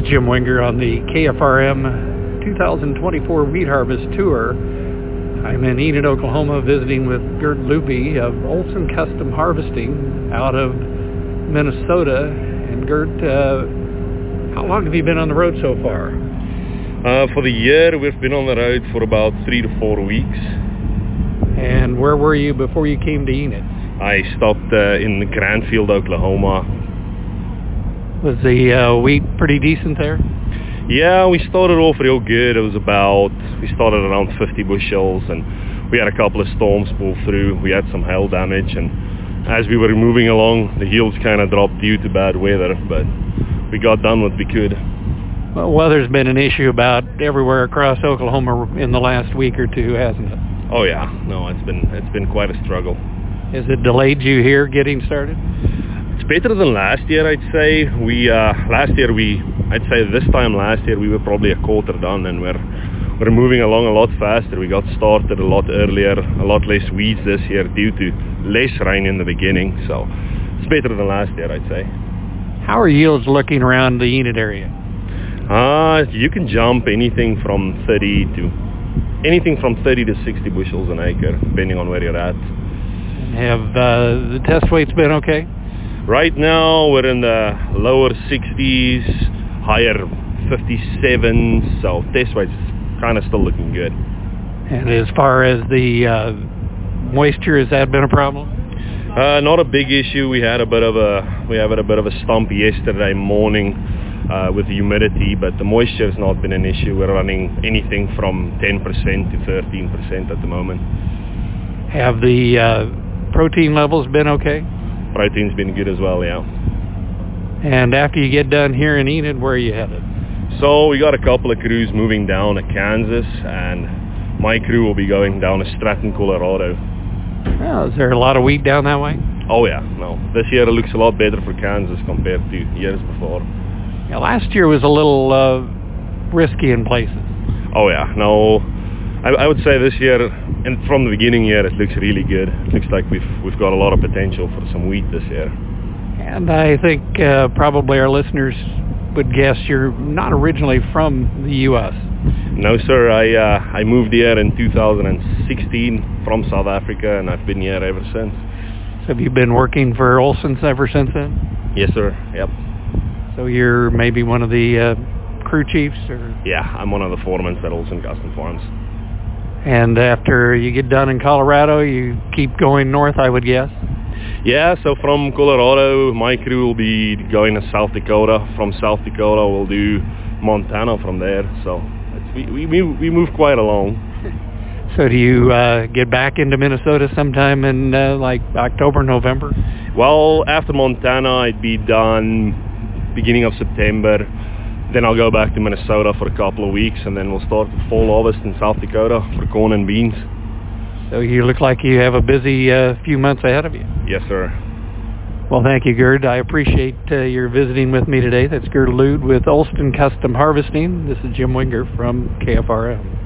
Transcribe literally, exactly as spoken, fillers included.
Jim Winger on the K F R M two thousand twenty-four Wheat Harvest Tour. I'm in Enid, Oklahoma, visiting with Gert Luby of Olson Custom Harvesting out of Minnesota. And Gert, uh, how long have you been on the road so far? Uh, for the year, we've been on the road for about three to four weeks. And where were you before you came to Enid? I stopped uh, in Grandfield, Oklahoma. Was the uh, wheat pretty decent there? Yeah, we started off real good. It was about, we started around fifty bushels, and we had a couple of storms pull through. We had some hail damage, and as we were moving along, the yields kind of dropped due to bad weather, but we got done what we could. Well, weather's been an issue about everywhere across Oklahoma in the last week or two, hasn't it? Oh yeah, no, it's been it's been quite a struggle. Has it delayed you here getting started? It's better than last year, I'd say. We uh, last year we, I'd say this time last year we were probably a quarter done, and we're we're moving along a lot faster. We got started a lot earlier, a lot less weeds this year due to less rain in the beginning. So it's better than last year, I'd say. How are yields looking around the Enid area? Uh, you can jump anything from thirty to anything from thirty to sixty bushels an acre, depending on where you're at. Have uh, the test weights been okay? Right now we're in the lower sixties, higher fifty-sevens, so test weight's kind of still looking good. And as far as the uh, moisture, has that been a problem? Uh, not a big issue. We had a bit of a we had a bit of a stump yesterday morning uh, with the humidity, but the moisture has not been an issue. We're running anything from ten percent to thirteen percent at the moment. Have the uh, protein levels been okay? Protein's been good as well, yeah. And after you get done here in Enid, where are you headed? So we got a couple of crews moving down to Kansas, and my crew will be going down to Stratton, Colorado. Well, is there a lot of wheat down that way? Oh yeah, no. This year it looks a lot better for Kansas compared to years before. Yeah, last year was a little uh, risky in places. Oh yeah, no. I, I would say this year, and from the beginning here, it looks really good. It looks like we've we've got a lot of potential for some wheat this year. And I think uh, probably our listeners would guess you're not originally from the U S No, sir. I uh, I moved here in two thousand sixteen from South Africa, and I've been here ever since. So have you been working for Olson's ever since then? Yes, sir. Yep. So you're maybe one of the uh, crew chiefs, or? Yeah, I'm one of the foremen at Olson Custom Farms. And after you get done in Colorado, you keep going north, I would guess? Yeah, so from Colorado, my crew will be going to South Dakota. From South Dakota, we'll do Montana from there. So it's, we, we, we move quite along. So do you uh, get back into Minnesota sometime in uh, like October, November? Well, after Montana, I'd be done beginning of September. Then I'll go back to Minnesota for a couple of weeks, and then we'll start the fall harvest in South Dakota for corn and beans. So you look like you have a busy uh, few months ahead of you. Yes, sir. Well, thank you, Gert. I appreciate uh, your visiting with me today. That's Gert Lude with Olson Custom Harvesting. This is Jim Winger from K F R M.